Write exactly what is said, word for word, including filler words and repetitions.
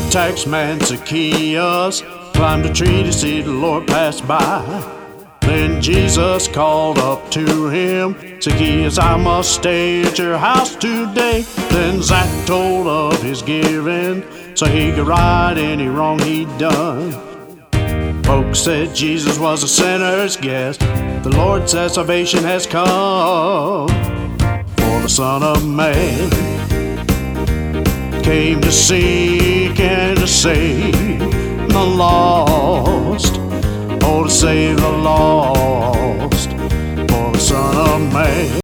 tax man Zacchaeus climbed a tree to see the Lord pass by. Then Jesus called up to him, Zacchaeus, I must stay at your house today. Then Zach told of his giving, so he could right any wrong he'd done. Folks said Jesus was a sinner's guest. The Lord said salvation has come, for the Son of Man came to seek and to save the lost. Oh, to save the lost, for the Son of Man.